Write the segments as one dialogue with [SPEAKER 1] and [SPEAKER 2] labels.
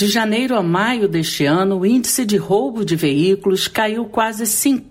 [SPEAKER 1] De janeiro a maio deste ano, o índice de roubo de veículos caiu quase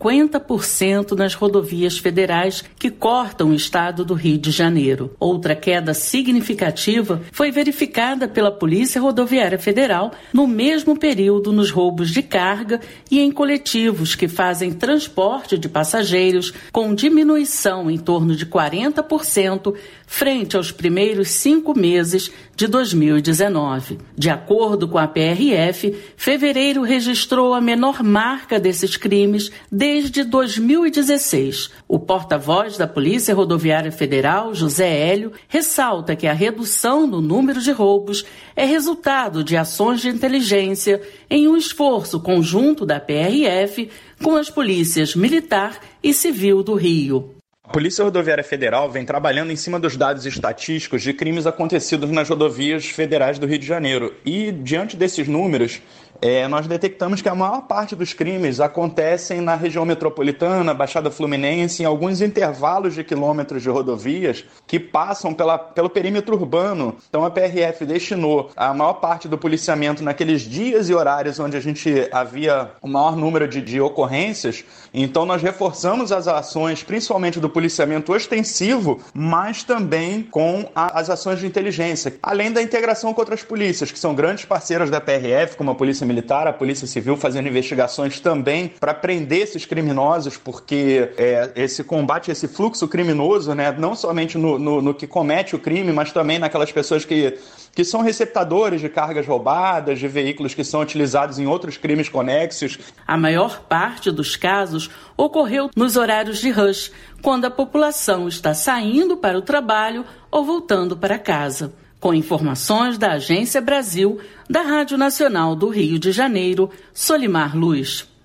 [SPEAKER 1] 50% nas rodovias federais que cortam o estado do Rio de Janeiro. Outra queda significativa foi verificada pela Polícia Rodoviária Federal no mesmo período nos roubos de carga e em coletivos que fazem transporte de passageiros, com diminuição em torno de 40% frente aos primeiros 5 meses de 2019. De acordo com a PRF, fevereiro registrou a menor marca desses crimes desde 2016. O porta-voz da Polícia Rodoviária Federal, José Hélio, ressalta que a redução no número de roubos é resultado de ações de inteligência em um esforço conjunto da PRF com as polícias militar e civil do Rio.
[SPEAKER 2] A Polícia Rodoviária Federal vem trabalhando em cima dos dados estatísticos de crimes acontecidos nas rodovias federais do Rio de Janeiro. E, diante desses números, nós detectamos que a maior parte dos crimes acontecem na região metropolitana, Baixada Fluminense, em alguns intervalos de quilômetros de rodovias que passam pelo perímetro urbano. Então a PRF destinou a maior parte do policiamento naqueles dias e horários onde a gente havia o maior número de ocorrências. Então nós reforçamos as ações, principalmente do policiamento ostensivo, mas também com as ações de inteligência, além da integração com outras polícias, que são grandes parceiras da PRF, como a Polícia Militar, a Polícia Civil, fazendo investigações também para prender esses criminosos, porque esse combate, esse fluxo criminoso, né, não somente no que comete o crime, mas também naquelas pessoas que são receptadores de cargas roubadas, de veículos que são utilizados em outros crimes conexos.
[SPEAKER 1] A maior parte dos casos ocorreu nos horários de rush, quando a população está saindo para o trabalho ou voltando para casa. Com informações da Agência Brasil, da Rádio Nacional do Rio de Janeiro, Solimar Luz.